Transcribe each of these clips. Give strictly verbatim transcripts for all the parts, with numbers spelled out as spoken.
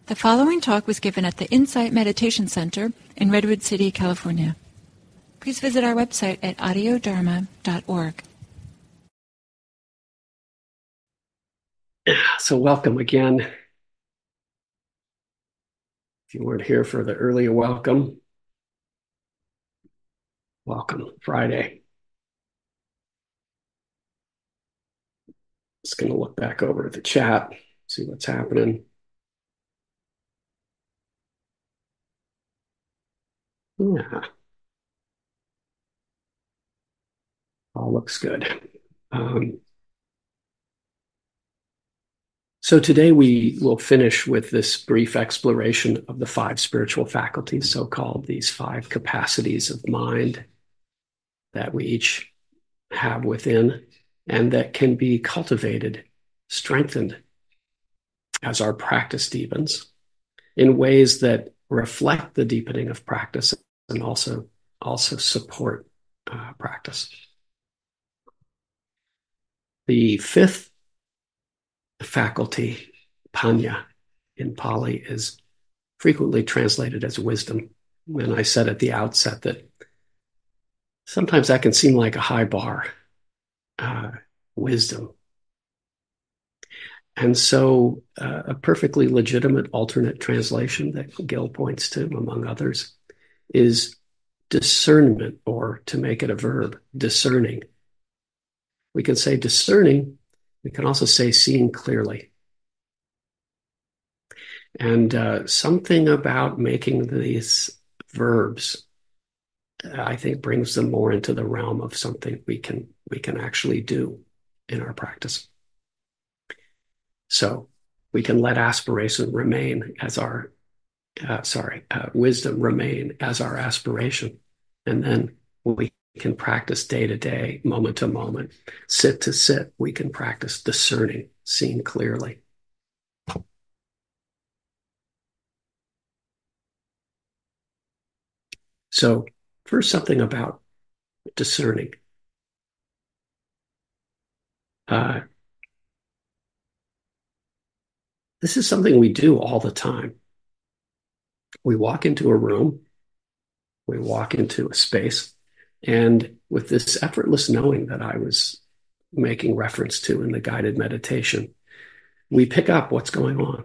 The following talk was given at the Insight Meditation Center in Redwood City, California. Please visit our website at audio dharma dot org. So welcome again. If you weren't here for the earlier welcome, welcome Friday. Just going to look back over at the chat, see what's happening. Yeah. All looks good. Um, so today we will finish with this brief exploration of the five spiritual faculties, so-called these five capacities of mind that we each have within and that can be cultivated, strengthened as our practice deepens in ways that reflect the deepening of practice and also, also support uh, practice. The fifth faculty, panya, in Pali, is frequently translated as wisdom. And I said at the outset that sometimes that can seem like a high bar, uh, wisdom. And so uh, a perfectly legitimate alternate translation that Gil points to, among others, is discernment, or to make it a verb, discerning. We can say discerning. We can also say seeing clearly. And uh, something about making these verbs, I think, brings them more into the realm of something we can we can actually do in our practice. So we can let aspiration remain as our, uh, sorry, uh, wisdom remain as our aspiration. And then we can practice day to day, moment to moment, sit to sit. We can practice discerning, seeing clearly. So first, something about discerning. Uh, this is something we do all the time. We walk into a room, we walk into a space, and with this effortless knowing that I was making reference to in the guided meditation, we pick up what's going on.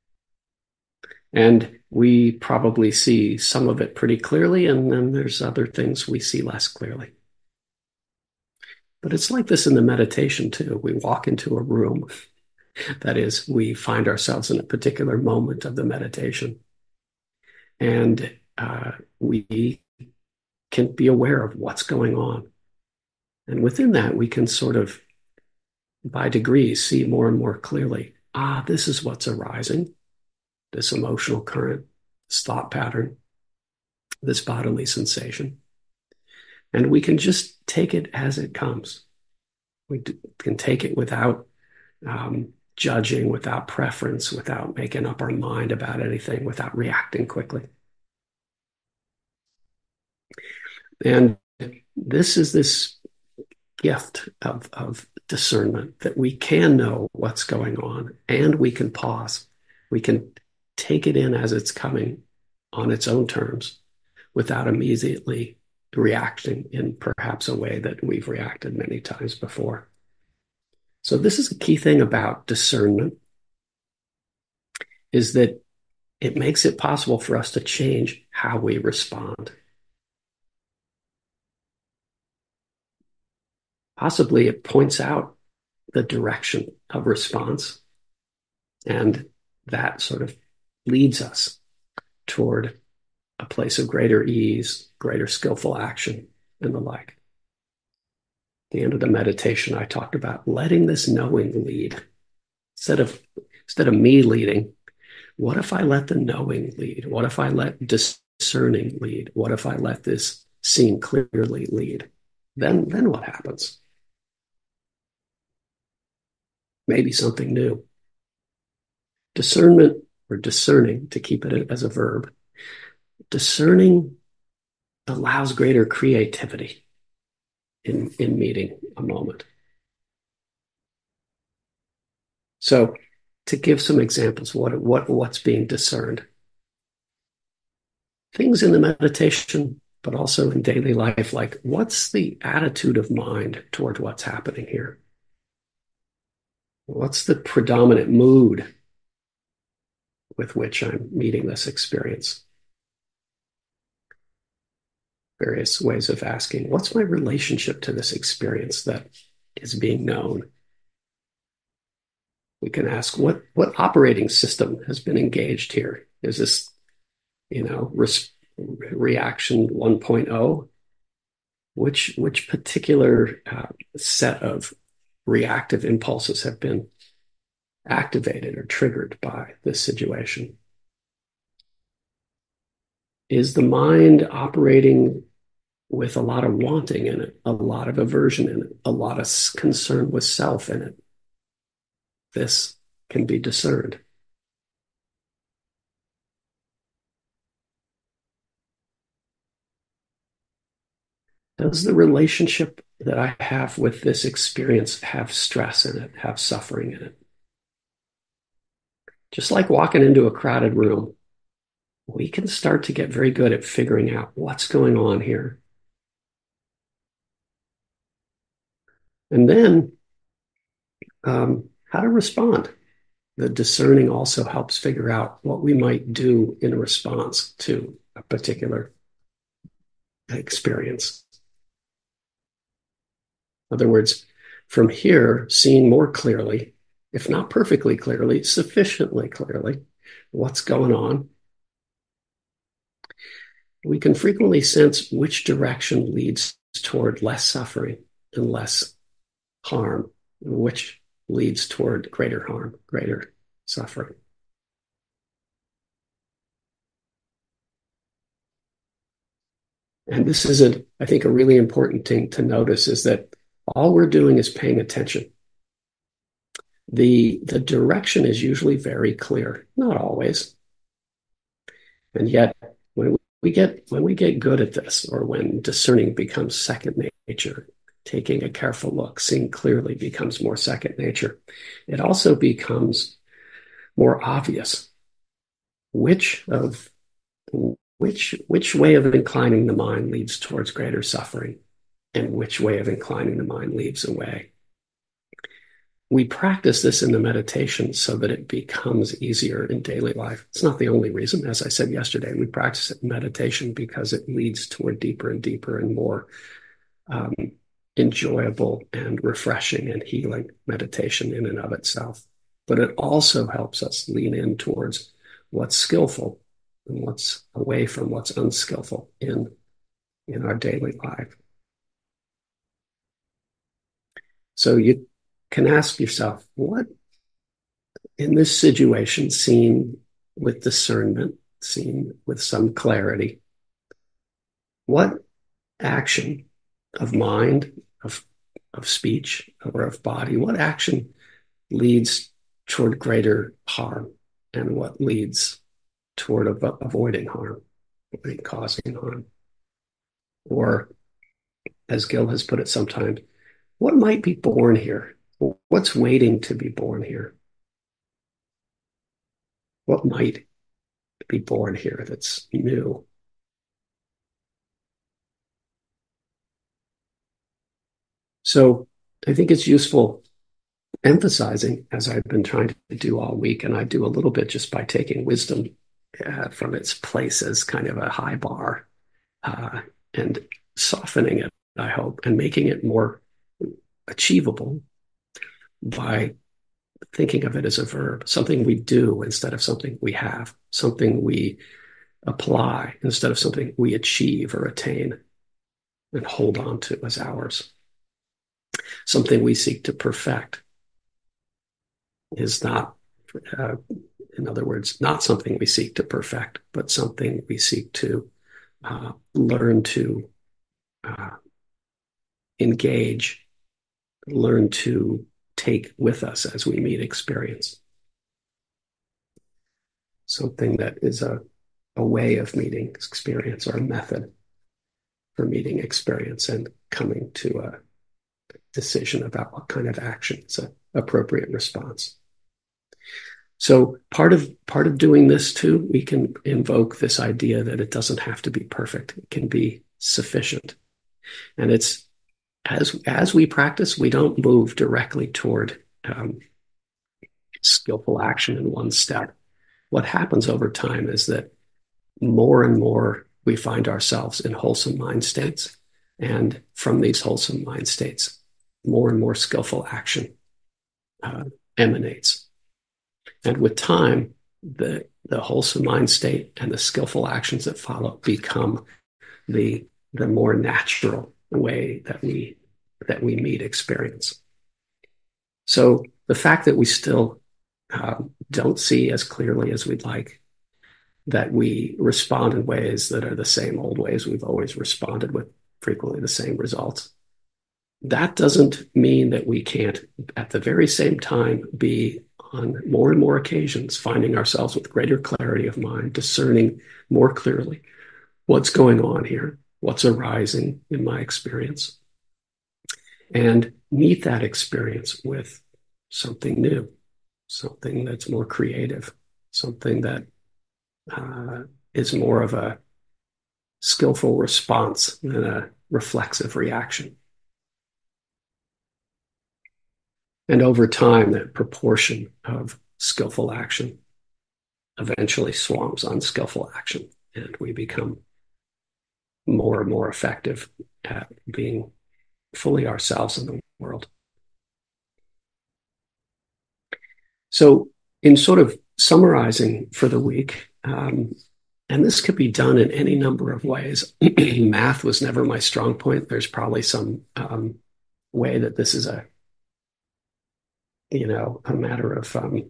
And we probably see some of it pretty clearly, and then there's other things we see less clearly. But it's like this in the meditation too. We walk into a room, that is, we find ourselves in a particular moment of the meditation, and uh, we can be aware of what's going on. And within that, we can sort of, by degrees, see more and more clearly, ah, this is what's arising, this emotional current, this thought pattern, this bodily sensation. And we can just take it as it comes. We d- can take it without um, judging, without preference, without making up our mind about anything, without reacting quickly. And this is this gift of, of discernment, that we can know what's going on and we can pause. We can take it in as it's coming on its own terms without immediately reacting in perhaps a way that we've reacted many times before. So this is a key thing about discernment, is that it makes it possible for us to change how we respond. Possibly it points out the direction of response, and that sort of leads us toward a place of greater ease, greater skillful action, and the like. At the end of the meditation, I talked about letting this knowing lead. Instead of, instead of me leading, what if I let the knowing lead? What if I let discerning lead? What if I let this seeing clearly lead? Then, then what happens? Maybe something new. Discernment, or discerning, to keep it as a verb, discerning allows greater creativity in, in meeting a moment. So to give some examples, what, what, what's being discerned. Things in the meditation, but also in daily life, like what's the attitude of mind toward what's happening here? What's the predominant mood with which I'm meeting this experience? Various ways of asking, what's my relationship to this experience that is being known? We can ask, what, what operating system has been engaged here? Is this, you know, res- reaction one point oh? Which, which particular uh, set of reactive impulses have been activated or triggered by this situation? Is the mind operating with a lot of wanting in it, a lot of aversion in it, a lot of concern with self in it? This can be discerned. Does the relationship that I have with this experience have stress in it, have suffering in it? Just like walking into a crowded room, we can start to get very good at figuring out what's going on here. And then um, how to respond. The discerning also helps figure out what we might do in response to a particular experience. In other words, from here, seeing more clearly, if not perfectly clearly, sufficiently clearly, what's going on, we can frequently sense which direction leads toward less suffering and less harm, and which leads toward greater harm, greater suffering. And this is, a, I think, a really important thing to notice is that all we're doing is paying attention. The, the direction is usually very clear, not always. And yet, when we get when we get good at this, or when discerning becomes second nature, taking a careful look, seeing clearly becomes more second nature, it also becomes more obvious which of which which way of inclining the mind leads towards greater suffering, and which way of inclining the mind leads away. We practice this in the meditation so that it becomes easier in daily life. It's not the only reason. As I said yesterday, we practice it in meditation because it leads toward deeper and deeper and more um, enjoyable and refreshing and healing meditation in and of itself. But it also helps us lean in towards what's skillful and what's away from what's unskillful in, in our daily life. So you can ask yourself, what in this situation, seen with discernment, seen with some clarity, what action of mind, of, of speech, or of body, what action leads toward greater harm, and what leads toward av- avoiding harm, avoiding causing harm? Or, as Gil has put it sometimes, what might be born here? What's waiting to be born here? What might be born here that's new? So I think it's useful emphasizing, as I've been trying to do all week, and I do a little bit just by taking wisdom uh, from its place as kind of a high bar uh, and softening it, I hope, and making it more achievable by thinking of it as a verb, something we do instead of something we have, something we apply instead of something we achieve or attain and hold on to as ours. Something we seek to perfect is not, uh, in other words, not something we seek to perfect, but something we seek to uh, learn to uh, engage, learn to take with us as we meet experience. Something that is a, a way of meeting experience, or a method for meeting experience and coming to a decision about what kind of action is an appropriate response. So part of part of doing this too, we can invoke this idea that it doesn't have to be perfect. It can be sufficient. And it's as as we practice, we don't move directly toward um, skillful action in one step. What happens over time is that more and more we find ourselves in wholesome mind states. And from these wholesome mind states, more and more skillful action uh, emanates. And with time, the, the wholesome mind state and the skillful actions that follow become the, the more natural way that we, that we meet experience. So the fact that we still um, don't see as clearly as we'd like, that we respond in ways that are the same old ways we've always responded with frequently the same results, that doesn't mean that we can't, at the very same time, be on more and more occasions finding ourselves with greater clarity of mind, discerning more clearly what's going on here, what's arising in my experience, and meet that experience with something new, something that's more creative, something that uh, is more of a skillful response than a reflexive reaction. And over time, that proportion of skillful action eventually swamps unskillful action, and we become more and more effective at being fully ourselves in the world. So, in sort of summarizing for the week, um, and this could be done in any number of ways. Math was never my strong point. There's probably some um, way that this is a, you know, a matter of um,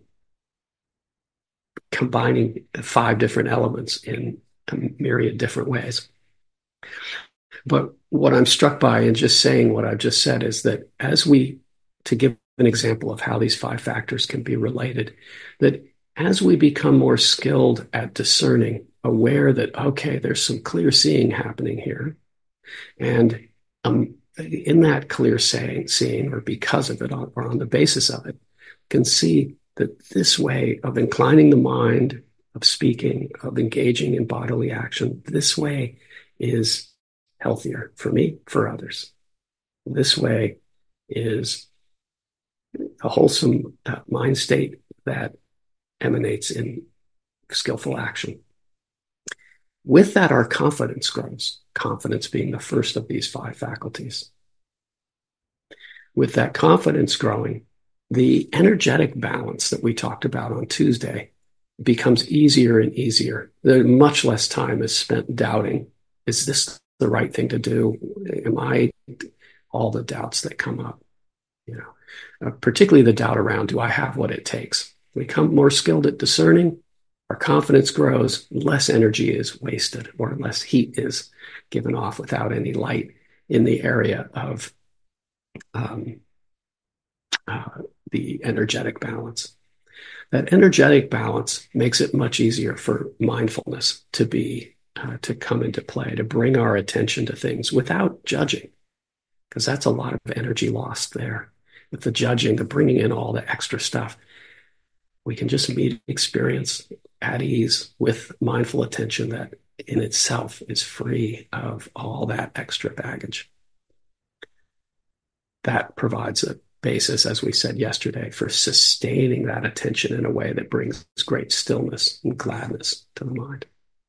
combining five different elements in a myriad different ways. But what I'm struck by in just saying what I've just said is that as we, to give an example of how these five factors can be related, that as we become more skilled at discerning, aware that, okay, there's some clear seeing happening here. And um, in that clear saying, seeing, or because of it, or on the basis of it, can see that this way of inclining the mind, of speaking, of engaging in bodily action, this way is healthier for me, for others. This way is a wholesome uh, mind state that emanates in skillful action. With that, our confidence grows, confidence being the first of these five faculties. With that confidence growing, the energetic balance that we talked about on Tuesday becomes easier and easier. There, much less time is spent doubting, is this the right thing to do? Am I, all the doubts that come up, you know, uh, particularly the doubt around, do I have what it takes? We become more skilled at discerning, our confidence grows, less energy is wasted, or less heat is given off without any light in the area of um, uh, the energetic balance. That energetic balance makes it much easier for mindfulness to be, uh, to come into play, to bring our attention to things without judging, because that's a lot of energy lost there. With the judging, the bringing in all the extra stuff, we can just meet experience at ease with mindful attention that in itself is free of all that extra baggage. That provides a basis, as we said yesterday, for sustaining that attention in a way that brings great stillness and gladness to the mind.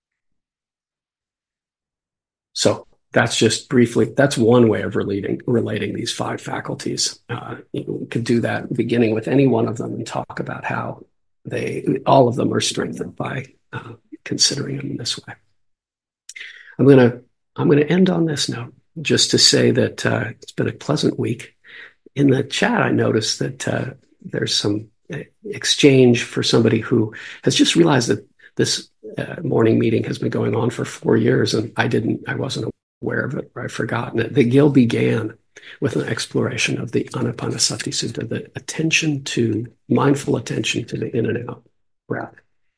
So that's just briefly, that's one way of relating, relating these five faculties. Uh, you could do that beginning with any one of them and talk about how they, all of them are strengthened by uh, considering them in this way. I'm going to, I'm going to end on this note, just to say that uh, it's been a pleasant week. In the chat, I noticed that uh, there's some exchange for somebody who has just realized that this uh, morning meeting has been going on for four years, and I didn't, I wasn't aware of it, or I'd forgotten it. The Gil began with an exploration of the Anapanasati Sutta, the attention to, mindful attention to the in and out breath.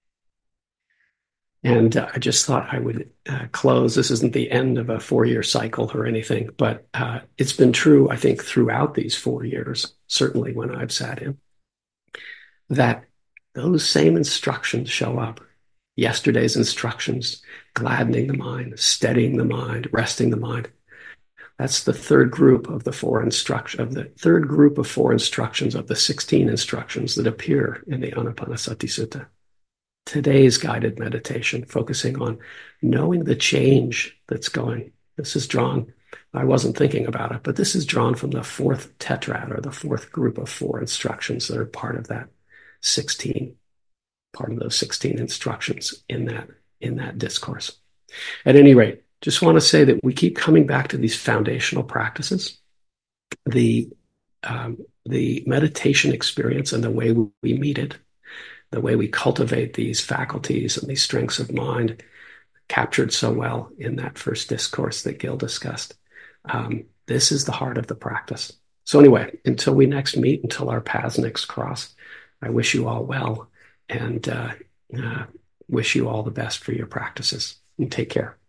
And uh, I just thought I would uh, close. This isn't the end of a four-year cycle or anything, but uh, it's been true, I think, throughout these four years, certainly when I've sat in, that those same instructions show up. Yesterday's instructions, gladdening the mind, steadying the mind, resting the mind. That's the third group of the four instruction of the third group of four instructions of the sixteen instructions that appear in the Anapanasati Sutta. Today's guided meditation, focusing on knowing the change that's going. This is drawn, I wasn't thinking about it, but this is drawn from the fourth tetrad, or the fourth group of four instructions that are part of that sixteen, part of those sixteen instructions in that, in that discourse. At any rate, just want to say that we keep coming back to these foundational practices. The, um, the meditation experience and the way we meet it, the way we cultivate these faculties and these strengths of mind, captured so well in that first discourse that Gil discussed. Um, this is the heart of the practice. So anyway, until we next meet, until our paths next cross, I wish you all well, and uh, uh, wish you all the best for your practices. And take care.